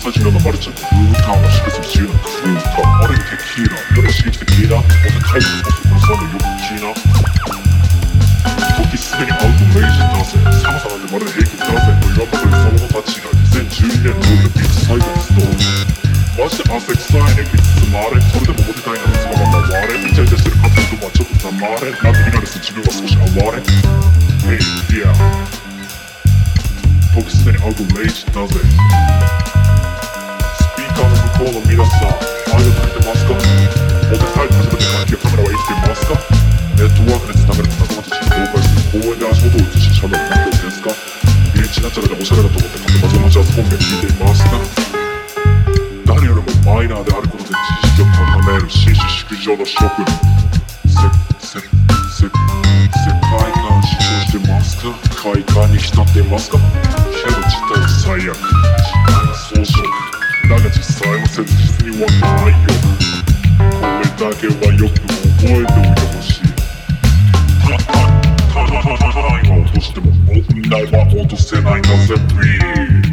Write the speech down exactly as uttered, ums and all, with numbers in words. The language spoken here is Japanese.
スタジオのマルちゃんのルームタウンが祝す自由な空間。俺にテキーラ夜刺激的リーダー。俺タイプ少しこのサウンドよく聞きな。時すでにアウトレイジだぜ。寒さなんてまるで平気だぜと言わんばかりその者たちがにせんじゅうにねん通りのビッグサイドにストーリー。マジで汗臭いねきつつまれ。それでもモテたいならそのまま割れ。イチャイチャしてるカップルとはちょっと黙れ。なんて見られす自分は少し哀れ。Hey, yeah 時すでにアウトレイジだぜ。スピーカーの向こうの皆さん、愛をくれてますか？モテたいと初めて楽器やカメラは生きてますか？ネットワークで繋がれた仲間たちに公開する公園で足元を映し喋る何ですか？ビレッジナチュラルでおしゃれだと思って勝手にマジョマジャズ本編聞いていますか？誰よりもマイナーであることで知識を高める紳士淑女の諸君。せ、せ、せ、世界観主張してますか？快感に浸っていますか？けど事態は最悪、時間が装飾だが実際は切実にはないよ。これだけはよく覚えておいてほしい。タイムを落としても問題は落とせないんだぜ。